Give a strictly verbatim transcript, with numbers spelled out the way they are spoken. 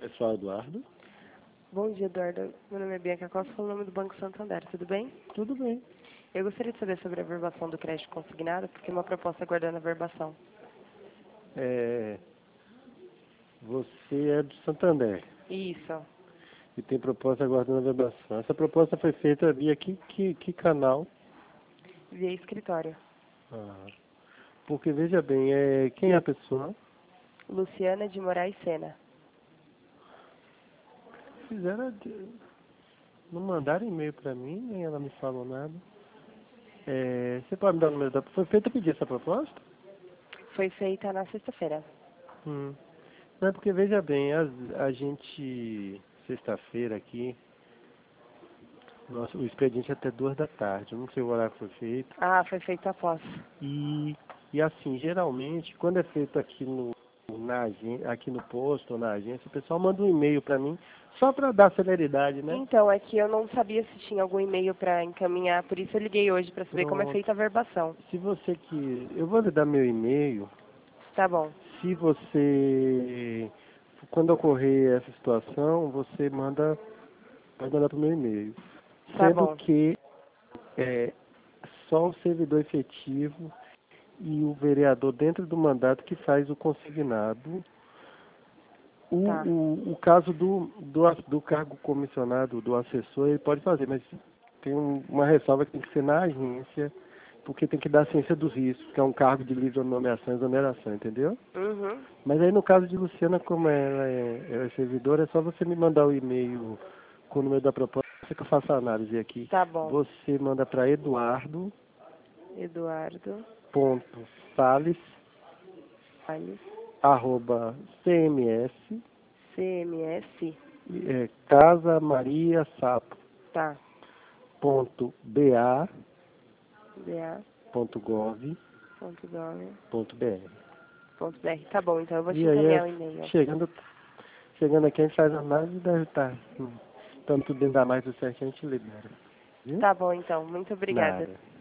Pessoal, Eduardo. Bom dia, Eduardo. Meu nome é Bianca Costa, sou o nome do Banco Santander. Tudo bem? Tudo bem. Eu gostaria de saber sobre a verbação do crédito consignado, porque uma proposta aguardando a verbação. É, você é do Santander Isso. e tem proposta aguardando a verbação. Essa proposta foi feita via que, que, que canal? Via escritório. Ah, porque, veja bem, é, quem é a pessoa? Luciana de Moraes Sena. Fizeram, de- não mandaram e-mail para mim, nem ela me falou nada. É, você pode me dar o número da... Foi feita pedir essa proposta? Foi feita na sexta-feira. Hum. Não é porque, veja bem, a, a gente, sexta-feira aqui, nossa, o expediente é até duas da tarde, eu não sei o horário que foi feito. Ah, foi feita após. E, e assim, geralmente, quando é feito aqui no, na agência, aqui no posto ou na agência, o pessoal manda um e-mail para mim, só para dar celeridade, né? Então, é que eu não sabia se tinha algum e-mail para encaminhar, por isso eu liguei hoje para saber como é Pronto. feita a verbação. Se você que eu vou lhe dar meu e-mail, Tá bom. se você, quando ocorrer essa situação, você manda, pode mandar para o meu e-mail. Tá Sendo bom. que é só o servidor efetivo e o vereador dentro do mandato que faz o consignado. O, Tá. o, o caso do, do, a- do cargo comissionado, do assessor, ele pode fazer, mas tem um- uma ressalva que tem que ser na agência, porque tem que dar ciência dos riscos, que é um cargo de livre nomeação e exoneração, entendeu? Uhum. Mas aí no caso de Luciana, como ela é, ela é servidora, é só você me mandar o e-mail com o número da proposta que eu faço a análise aqui. Tá bom. Você manda para eduardo Eduardo ponto salles Salles, arroba cms C M S. é, casa maria sapo Tá. ponto ba ba ponto gov ponto gov ponto br. ponto br. Tá bom, então eu vou te E aí, é, encaminhar o e-mail. chegando, chegando aqui, a gente faz a análise e deve estar. Tanto tudo dentro da mais do certo, a gente libera. Viu? Tá bom, então. Muito obrigada. Nada.